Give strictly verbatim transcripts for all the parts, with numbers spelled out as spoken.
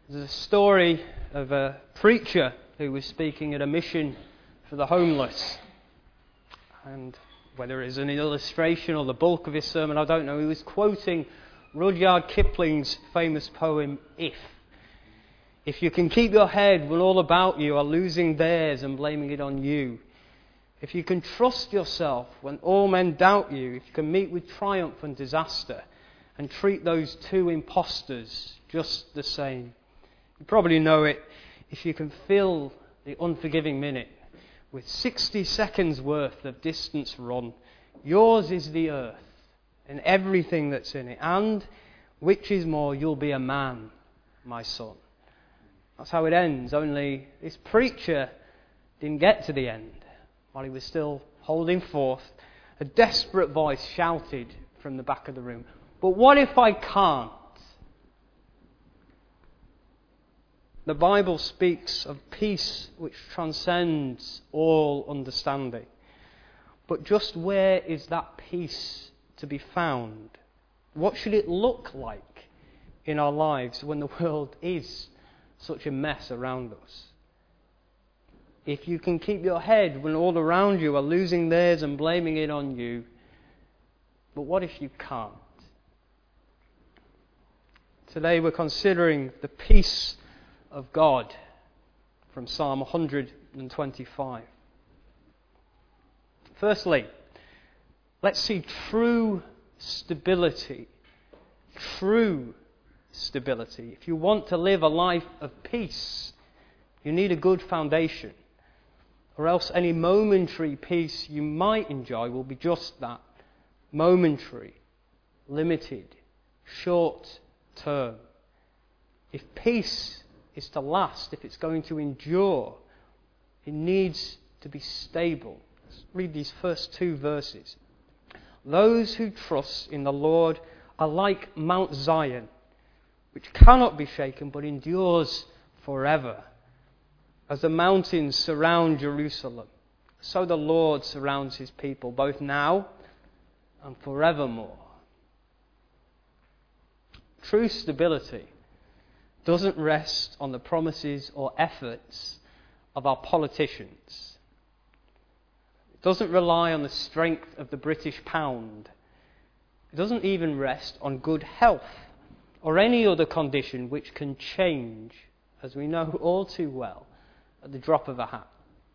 There's a story of a preacher who was speaking at a mission for the homeless. And whether it's an illustration or the bulk of his sermon, I don't know, he was quoting Rudyard Kipling's famous poem, If. If you can keep your head when all about you are losing theirs and blaming it on you. If you can trust yourself when all men doubt you. If you can meet with triumph and disaster and treat those two impostors just the same. You probably know it. If you can fill the unforgiving minute with sixty seconds worth of distance run, yours is the earth and everything that's in it. And, which is more, you'll be a man, my son. That's how it ends. Only this preacher didn't get to the end. While he was still holding forth, a desperate voice shouted from the back of the room, "But what if I can't?" The Bible speaks of peace which transcends all understanding. But just where is that peace to be found? What should it look like in our lives when the world is such a mess around us? If you can keep your head when all around you are losing theirs and blaming it on you, but what if you can't? Today we're considering the peace of God from Psalm one hundred twenty-five. Firstly, let's see true stability. True stability. If you want to live a life of peace, you need a good foundation. Or else any momentary peace you might enjoy will be just that. Momentary, limited, short term. If peace is to last, if it's going to endure, it needs to be stable. Let's read these first two verses. Those who trust in the Lord are like Mount Zion, which cannot be shaken but endures forever. As the mountains surround Jerusalem, so the Lord surrounds his people, both now and forevermore. True stability doesn't rest on the promises or efforts of our politicians. It doesn't rely on the strength of the British pound. It doesn't even rest on good health or any other condition which can change, as we know all too well, at the drop of a hat.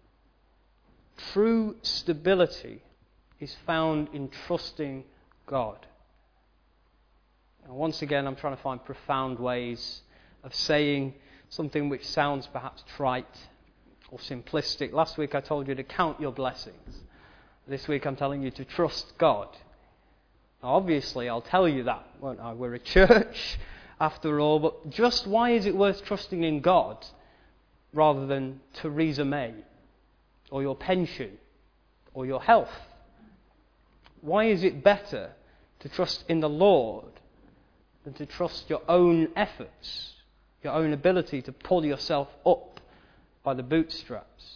True stability is found in trusting God. Now, once again, I'm trying to find profound ways of saying something which sounds perhaps trite or simplistic. Last week I told you to count your blessings. This week I'm telling you to trust God. Now, obviously I'll tell you that, won't I? We're a church after all, but just why is it worth trusting in God rather than Theresa May or your pension or your health? Why is it better to trust in the Lord than to trust your own efforts, your own ability to pull yourself up by the bootstraps?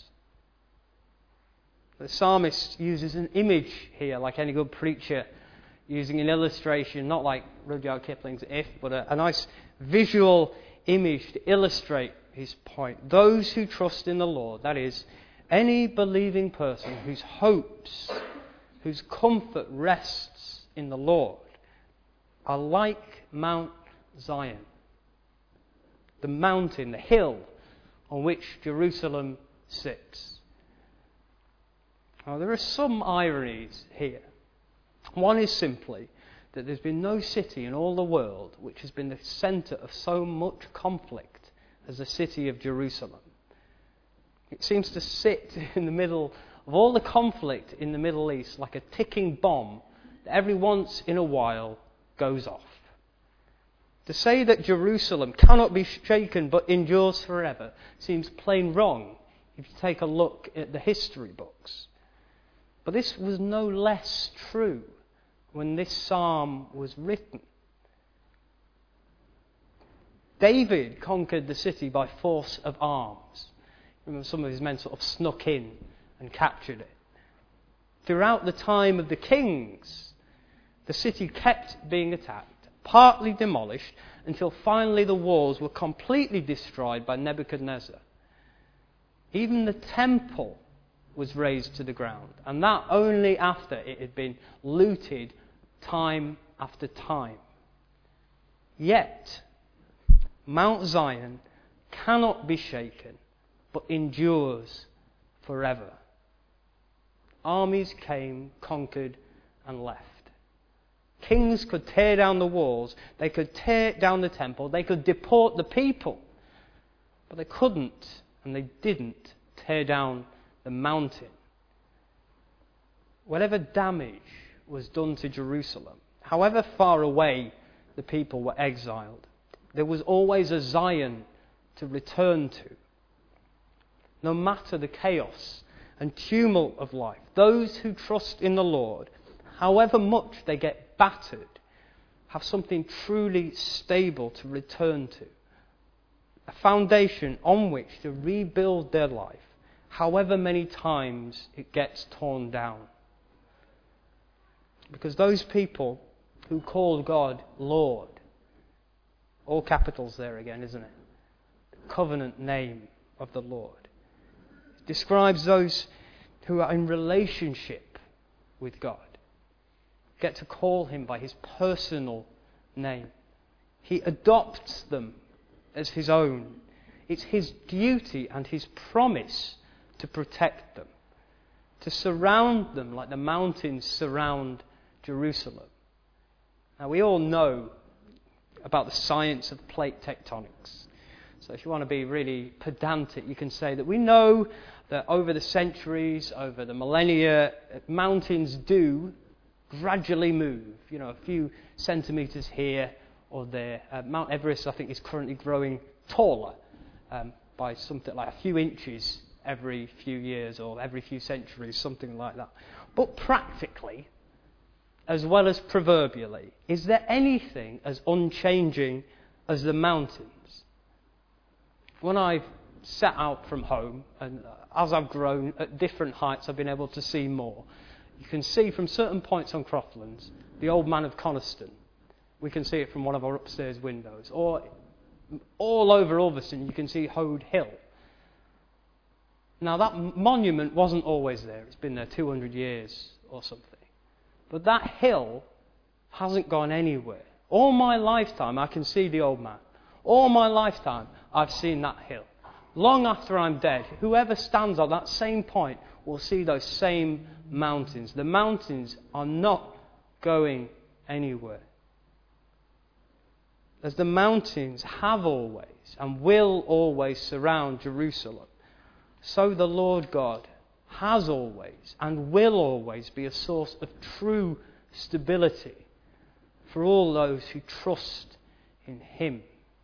The psalmist uses an image here, like any good preacher, using an illustration, not like Rudyard Kipling's If, but a, a nice visual image to illustrate his point. Those who trust in the Lord, that is, any believing person whose hopes, whose comfort rests in the Lord, are like Mount Zion, the mountain, the hill on which Jerusalem sits. Now, there are some ironies here. One is simply that there's been no city in all the world which has been the centre of so much conflict as the city of Jerusalem. It seems to sit in the middle of all the conflict in the Middle East like a ticking bomb that every once in a while goes off. To say that Jerusalem cannot be shaken but endures forever seems plain wrong if you take a look at the history books. But this was no less true when this psalm was written. David conquered the city by force of arms. Remember, some of his men sort of snuck in and captured it. Throughout the time of the kings, the city kept being attacked partly demolished, until finally the walls were completely destroyed by Nebuchadnezzar. Even the temple was razed to the ground, and that only after it had been looted time after time. Yet, Mount Zion cannot be shaken, but endures forever. Armies came, conquered, and left. Kings could tear down the walls, they could tear down the temple, they could deport the people, but they couldn't, and they didn't, tear down the mountain. Whatever damage was done to Jerusalem, however far away the people were exiled, there was always a Zion to return to. No matter the chaos and tumult of life, those who trust in the Lord, however much they get battered, have something truly stable to return to. A foundation on which to rebuild their life, however many times it gets torn down. Because those people who call God Lord, all capitals there again, isn't it? The covenant name of the Lord. It describes those who are in relationship with God. Get to call him by his personal name. He adopts them as his own. It's his duty and his promise to protect them, to surround them like the mountains surround Jerusalem. Now, we all know about the science of plate tectonics. So if you want to be really pedantic, you can say that we know that over the centuries, over the millennia, mountains do gradually move. You know, a few centimetres here or there. Uh, Mount Everest, I think, is currently growing taller um, by something like a few inches every few years or every few centuries, something like that. But practically, as well as proverbially, is there anything as unchanging as the mountains? When I've set out from home, and as I've grown at different heights, I've been able to see more. You can see from certain points on Croftlands, the Old Man of Coniston. We can see it from one of our upstairs windows. Or all over Ulverston, you can see Hode Hill. Now, that monument wasn't always there. It's been there two hundred years or something. But that hill hasn't gone anywhere. All my lifetime, I can see the Old Man. All my lifetime, I've seen that hill. Long after I'm dead, whoever stands on that same point will see those same mountains. The mountains are not going anywhere. As the mountains have always and will always surround Jerusalem, so the Lord God has always and will always be a source of true stability for all those who trust in him.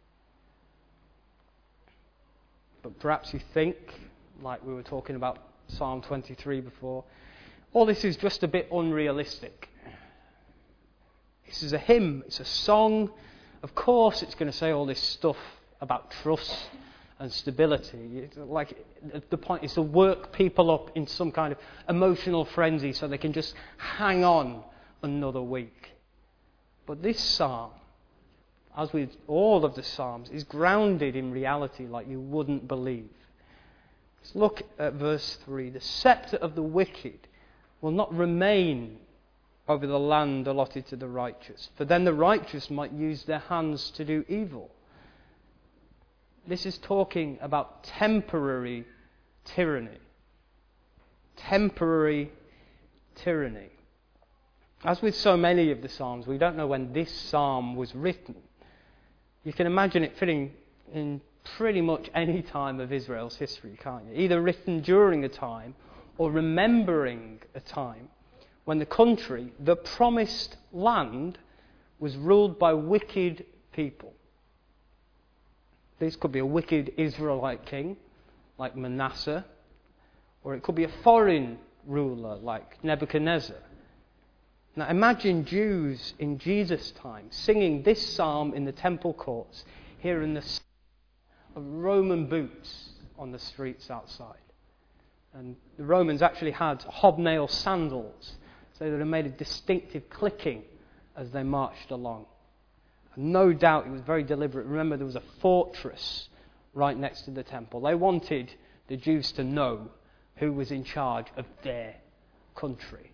But perhaps you think, like we were talking about Psalm twenty-three before, all this is just a bit unrealistic. This is a hymn, it's a song. Of course it's going to say all this stuff about trust and stability. It's like the point is to work people up in some kind of emotional frenzy so they can just hang on another week. But this psalm, as with all of the psalms, is grounded in reality like you wouldn't believe. Let's look at verse three. The scepter of the wicked will not remain over the land allotted to the righteous, for then the righteous might use their hands to do evil. This is talking about temporary tyranny. Temporary tyranny. As with so many of the Psalms, we don't know when this psalm was written. You can imagine it fitting in pretty much any time of Israel's history, can't you? Either written during a time or remembering a time when the country, the promised land, was ruled by wicked people. This could be a wicked Israelite king, like Manasseh, or it could be a foreign ruler, like Nebuchadnezzar. Now imagine Jews in Jesus' time singing this psalm in the temple courts, hearing the sound of Roman boots on the streets outside. And the Romans actually had hobnail sandals, so that it made a distinctive clicking as they marched along. No doubt it was very deliberate. Remember, there was a fortress right next to the temple. They wanted the Jews to know who was in charge of their country.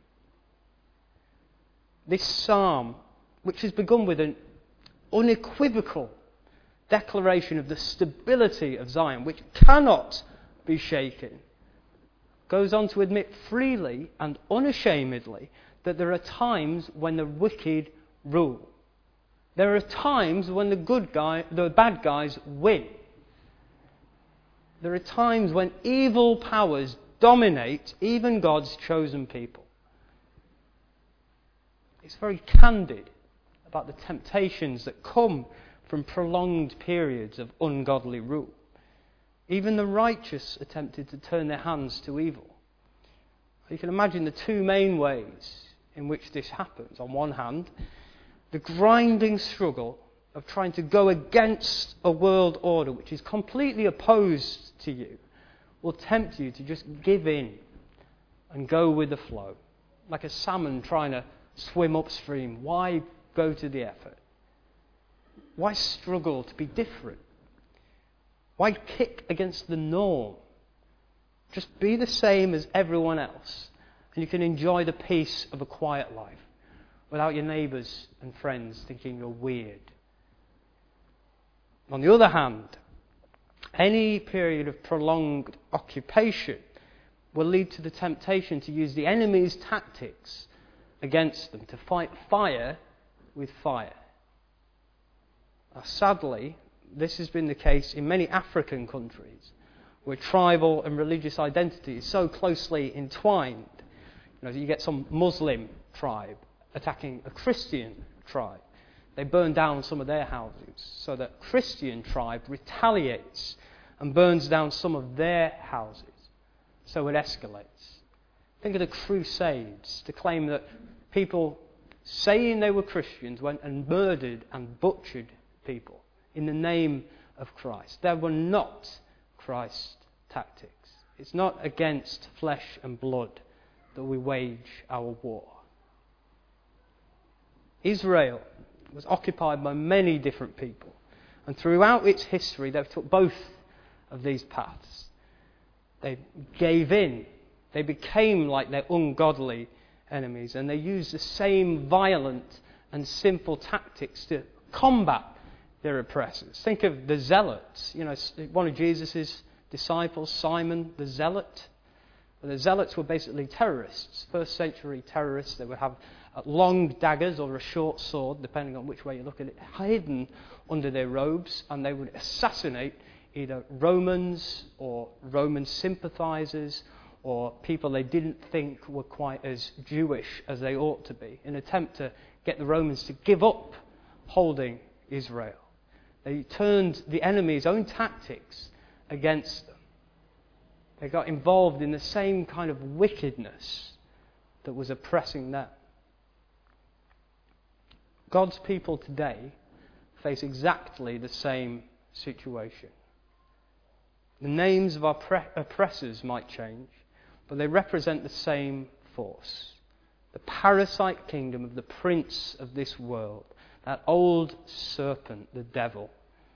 This psalm, which has begun with an unequivocal declaration of the stability of Zion, which cannot be shaken, goes on to admit freely and unashamedly that there are times when the wicked rule. There are times when the good guy, the bad guys win. There are times when evil powers dominate even God's chosen people. It's very candid about the temptations that come from prolonged periods of ungodly rule. Even the righteous attempted to turn their hands to evil. You can imagine the two main ways in which this happens. On one hand, the grinding struggle of trying to go against a world order which is completely opposed to you will tempt you to just give in and go with the flow. Like a salmon trying to swim upstream. Why go to the effort? Why struggle to be different? Why kick against the norm? Just be the same as everyone else, and you can enjoy the peace of a quiet life without your neighbours and friends thinking you're weird. On the other hand, any period of prolonged occupation will lead to the temptation to use the enemy's tactics against them, to fight fire with fire. Now, sadly, this has been the case in many African countries where tribal and religious identity is so closely entwined. You know, you get some Muslim tribe attacking a Christian tribe. They burn down some of their houses so that Christian tribe retaliates and burns down some of their houses. So it escalates. Think of the Crusades, to claim that people saying they were Christians went and murdered and butchered people in the name of Christ. They were not Christ's tactics. It's not against flesh and blood that we wage our war. Israel was occupied by many different people, and throughout its history they took both of these paths. They gave in. They became like their ungodly enemies, and they used the same violent and simple tactics to combat their oppressors. Think of the Zealots. You know, one of Jesus' disciples, Simon the Zealot. Well, the Zealots were basically terrorists, first century terrorists. They would have long daggers or a short sword, depending on which way you look at it, hidden under their robes, and they would assassinate either Romans or Roman sympathizers or people they didn't think were quite as Jewish as they ought to be, in an attempt to get the Romans to give up holding Israel. They turned the enemy's own tactics against them. They got involved in the same kind of wickedness that was oppressing them. God's people today face exactly the same situation. The names of our pre- oppressors might change, but they represent the same force. The parasite kingdom of the prince of this world, that old serpent, the devil.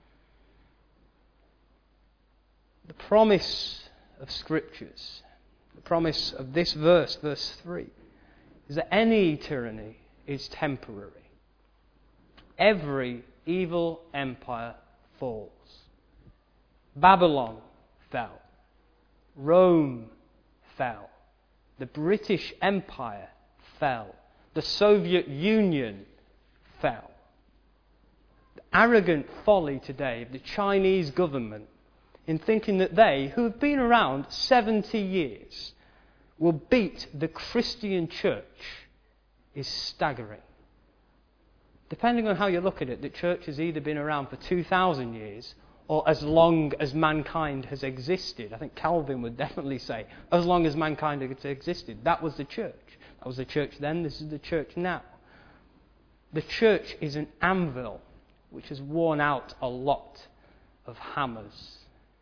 The promise of Scriptures, the promise of this verse, verse three, is that any tyranny is temporary. Every evil empire falls. Babylon fell. Rome fell. The British Empire fell. The Soviet Union fell. The arrogant folly today of the Chinese government in thinking that they, who have been around seventy years, will beat the Christian church is staggering. Depending on how you look at it, the church has either been around for two thousand years or as long as mankind has existed. I think Calvin would definitely say, as long as mankind has existed. That was the church. That was the church then, this is the church now. The church is an anvil which has worn out a lot of hammers.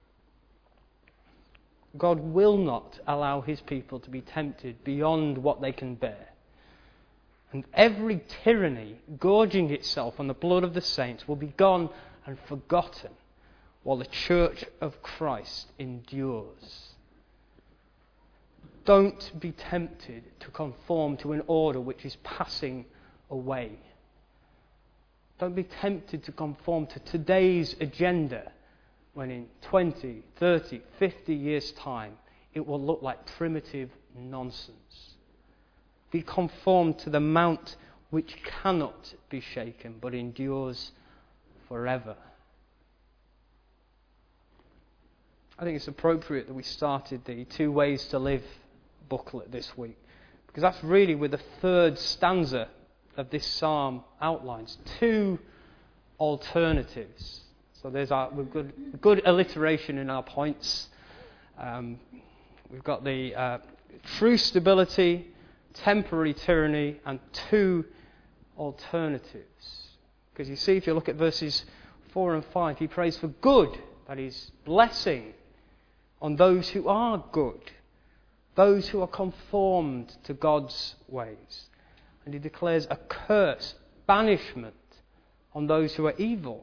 God will not allow his people to be tempted beyond what they can bear. And every tyranny gorging itself on the blood of the saints will be gone and forgotten while the church of Christ endures. Don't be tempted to conform to an order which is passing away. Don't be tempted to conform to today's agenda when in twenty, thirty, fifty years' time it will look like primitive nonsense. Be conformed to the mount which cannot be shaken but endures forever. I think it's appropriate that we started the Two Ways to Live booklet this week, because that's really where the third stanza of this psalm outlines two alternatives. So there's our we've got good alliteration in our points. Um, we've got the uh, true stability, temporary tyranny, and two alternatives. Because you see, if you look at verses four and five, he prays for good, that is, blessing on those who are good, those who are conformed to God's ways. And he declares a curse, banishment, on those who are evil.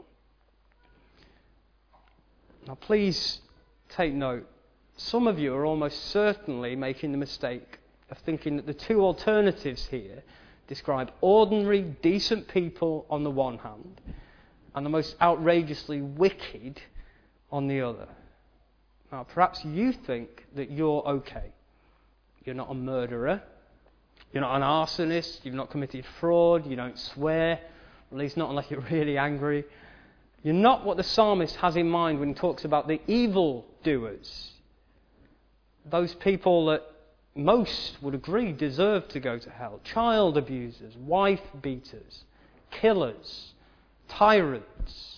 Now please take note, some of you are almost certainly making the mistake of thinking that the two alternatives here describe ordinary, decent people on the one hand, and the most outrageously wicked on the other. Now perhaps you think that you're okay. You're not a murderer. You're not an arsonist. You've not committed fraud. You don't swear. At least not unless you're really angry. You're not what the psalmist has in mind when he talks about the evil doers. Those people that most would agree deserve to go to hell. Child abusers, wife beaters, killers, tyrants.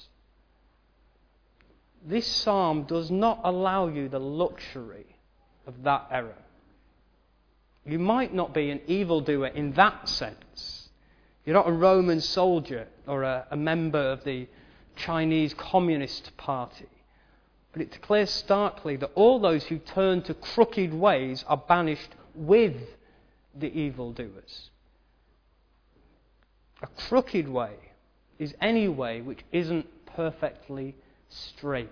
This psalm does not allow you the luxury of that error. You might not be an evildoer in that sense. You're not a Roman soldier or a, a member of the Chinese Communist Party. But it declares starkly that all those who turn to crooked ways are banished with the evildoers. A crooked way is any way which isn't perfectly straight.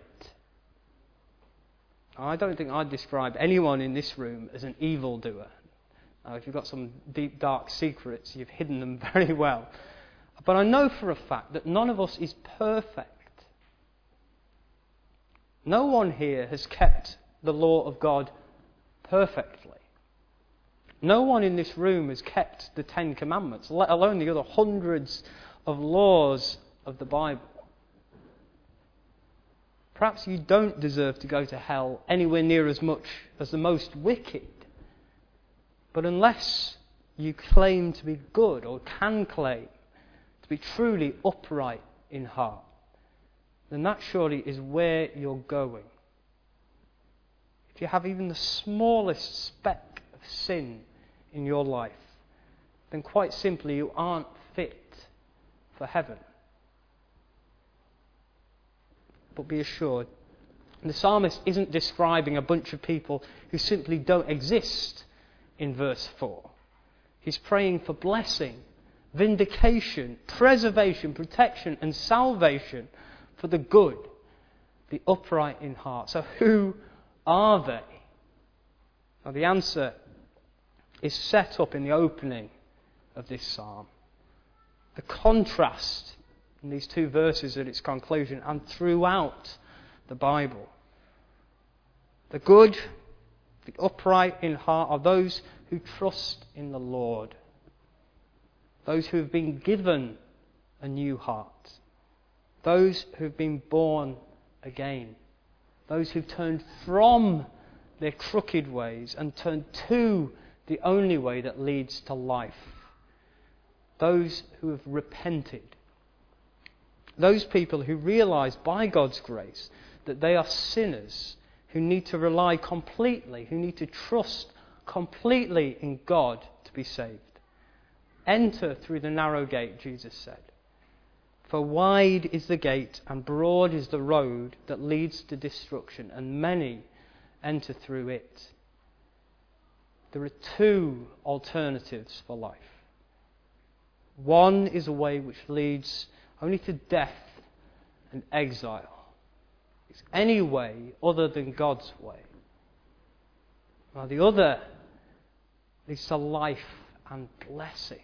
I don't think I'd describe anyone in this room as an evildoer. Now, if you've got some deep, dark secrets, you've hidden them very well. But I know for a fact that none of us is perfect. No one here has kept the law of God perfectly. No one in this room has kept the Ten Commandments, let alone the other hundreds of laws of the Bible. Perhaps you don't deserve to go to hell anywhere near as much as the most wicked. But unless you claim to be good, or can claim to be truly upright in heart, then that surely is where you're going. If you have even the smallest speck of sin in your life, then quite simply you aren't fit for heaven. But be assured, the psalmist isn't describing a bunch of people who simply don't exist in verse four. He's praying for blessing, vindication, preservation, protection, and salvation for the good, the upright in heart. So who are they? Now the answer is set up in the opening of this psalm. The contrast in these two verses at its conclusion and throughout the Bible. The good, the upright in heart are those who trust in the Lord. Those who have been given a new heart. Those who have been born again. Those who've turned from their crooked ways and turned to the only way that leads to life. Those who have repented. Those people who realize by God's grace that they are sinners who need to rely completely, who need to trust completely in God to be saved. Enter through the narrow gate, Jesus said. For wide is the gate and broad is the road that leads to destruction, and many enter through it. There are two alternatives for life. One is a way which leads only to death and exile. It's any way other than God's way. Now the other leads to life and blessing.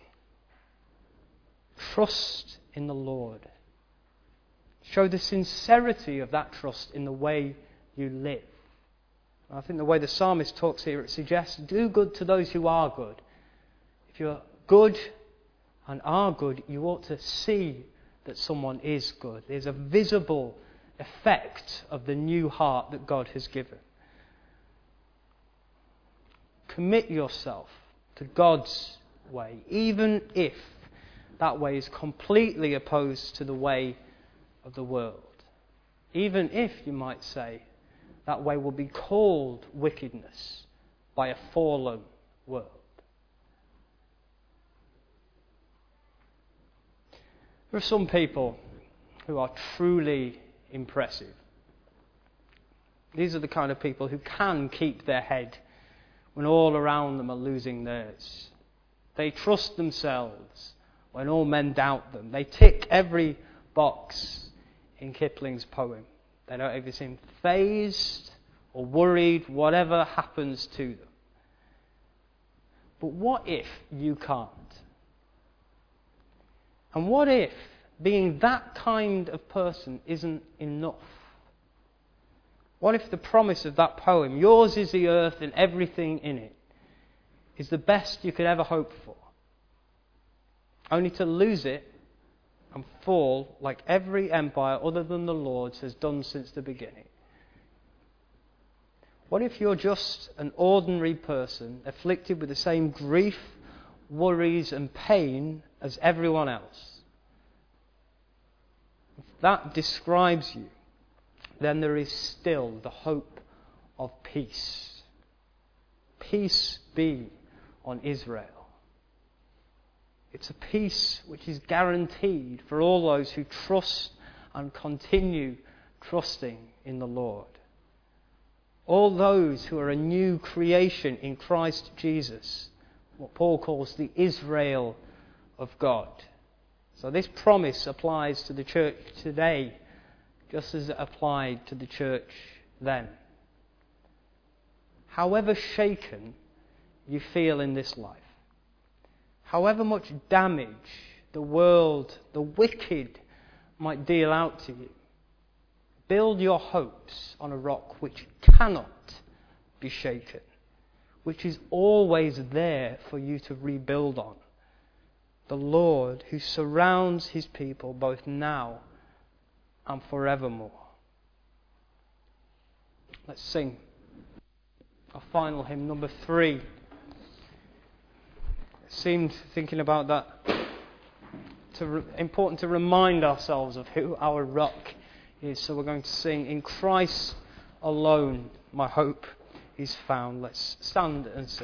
Trust in the Lord. Show the sincerity of that trust in the way you live. I think the way the psalmist talks here, it suggests do good to those who are good. If you're good and are good, you ought to see that someone is good. There's a visible effect of the new heart that God has given. Commit yourself to God's way, even if that way is completely opposed to the way of the world. Even if, you might say, that way will be called wickedness by a fallen world. There are some people who are truly impressive. These are the kind of people who can keep their head when all around them are losing theirs. They trust themselves when all men doubt them. They tick every box in Kipling's poem. They don't ever seem fazed or worried, whatever happens to them. But what if you can't? And what if being that kind of person isn't enough? What if the promise of that poem, yours is the earth and everything in it, is the best you could ever hope for, only to lose it and fall like every empire other than the Lord's has done since the beginning? What if you're just an ordinary person afflicted with the same grief, worries and pain as everyone else? If that describes you, then there is still the hope of peace. Peace be on Israel. It's a peace which is guaranteed for all those who trust and continue trusting in the Lord. All those who are a new creation in Christ Jesus, what Paul calls the Israel of God. So this promise applies to the church today, just as it applied to the church then. However shaken you feel in this life, however much damage the world, the wicked, might deal out to you, build your hopes on a rock which cannot be shaken, which is always there for you to rebuild on. The Lord who surrounds his people both now and forevermore. Let's sing our final hymn, number three. It seemed, thinking about that, to re- important to remind ourselves of who our rock is. So we're going to sing, "In Christ alone my hope is found." Let's stand and sing.